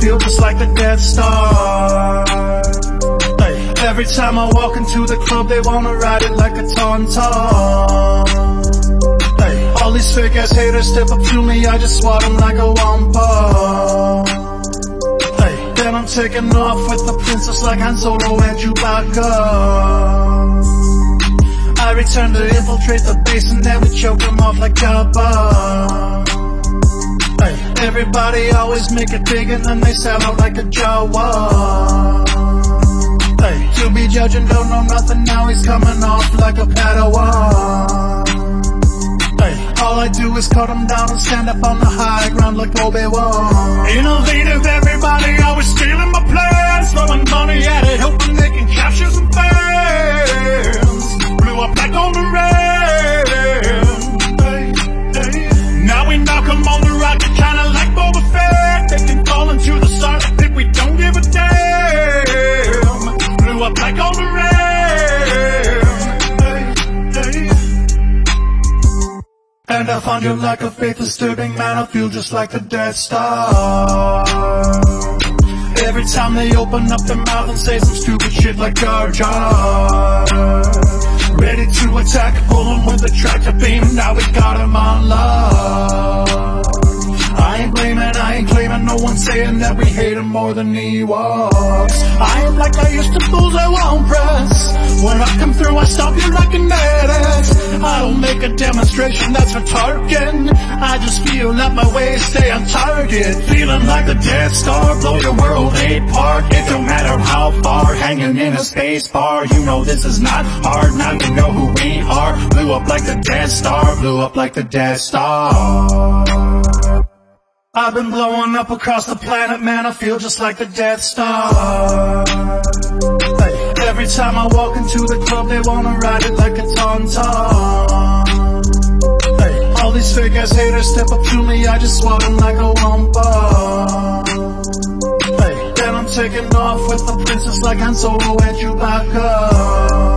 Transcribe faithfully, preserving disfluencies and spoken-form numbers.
feel just like the Death Star. Hey, every time I walk into the club, they wanna ride it like a tauntaun. Hey, all these fake ass haters step up to me, I just swat them like a wampa. Hey, then I'm taking off with the princess like Han Solo and Chewbacca. I return to infiltrate the base and then we choke them off like Jabba. Hey, everybody always make it big and then they sound out like a Jawa. Hey, to be judging don't know nothing, now he's coming off like a Padawan. Hey, all I do is cut him down and stand up on the high ground like Obi-Wan. Innovative, everybody always stealing my plans, throwing money at it, hoping they can capture some fans. Blew up like on the rain. Hey, hey. Now we knock 'em on the rocket, kinda like Boba Fett. They can fall into the silent pit, we don't give a damn. Blew up like on the rain. Hey, hey. And I found you like a faith disturbing man, I feel just like the Death Star. Every time they open up their mouth and say some stupid shit like Jar Jar. Ready to attack, pull him with a tractor beam, now we got him on lock. I ain't blaming, I ain't claiming, no one's saying that we hate him more than Ewoks. I ain't like I used to, fools I won't press. When I come through I stop you like an ass. I don't make a demonstration that's for targeting, I just feel that my ways stay on target. Feeling like the Death Star, blow your world apart. It don't matter how far, hanging in a space bar. You know this is not hard, now you know who we are. Blew up like the Death Star, blew up like the Death Star. I've been blowing up across the planet, man, I feel just like the Death Star. Hey, every time I walk into the club, they wanna ride it like a tauntaun. Hey, all these fake ass haters step up to me, I just swat them like a wampa. Hey, then I'm taking off with the princess like Han Solo and Chewbacca.